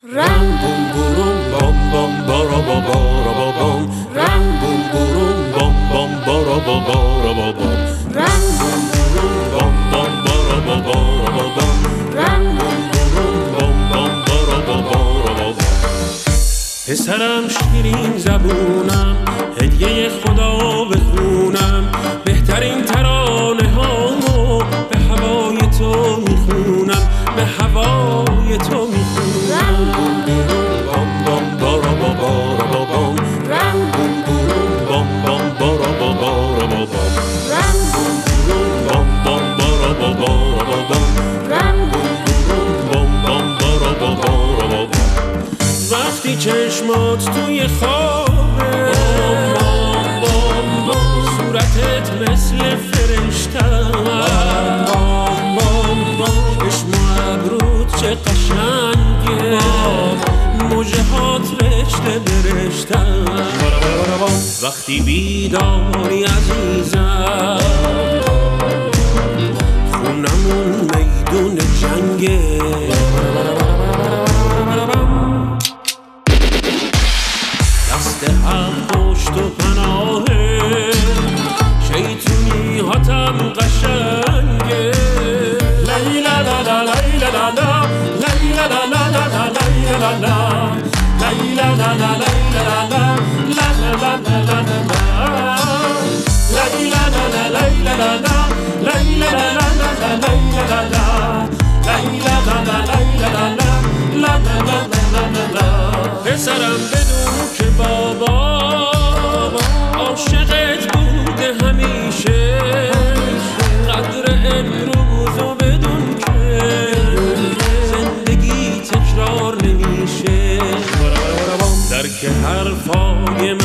Ram bum burum bam bam bara ba bara ba bam. Ram bum burum bam bam bara ba bara ba bam. Ram bum burum bam bam bara ba bara ba bam. Ram bum burum bam bam bara ba bara ba bam. پسرم شیرین زبونم، هدیه خدا بخونم، بهترین ترانه هامو به هوای تو میخونم، به هوای تو میخونم. بام بام بارا با بارا با بام. رم بوم بوم بام بام بارا با بارا با بام. رم بوم بوم بام بام بارا با بارا با بام. رم بوم بوم بام بام بارا با بارا با بام. وقتی چشمات توی خوابه، صورتت مثل فرشته، چشم و ابروت چه قشنگه، موجه هات رشته برشته. وقتی بیداری عزیزم، خونمون میدون جنگه. دست هم پشت و پناهه، شیطونی هاتم قشنگه. لیلا لا لا لیلا لا لا، لیلا لا لا لا لا لیلا لا لا، لیلا لا لا لیلا لا لا، لا لا لا لا لا، لیلا لا لا لیلا لا لا، لیلا لا لا لا لیلا لا لا، لیلا لا لا لیلا لا لا، لا لا لا لا. پسرم بدون که بابا عاشقت بوده همیشه، قدر امروزو بدون که زندگی تکرار نمیشه. درک حرفای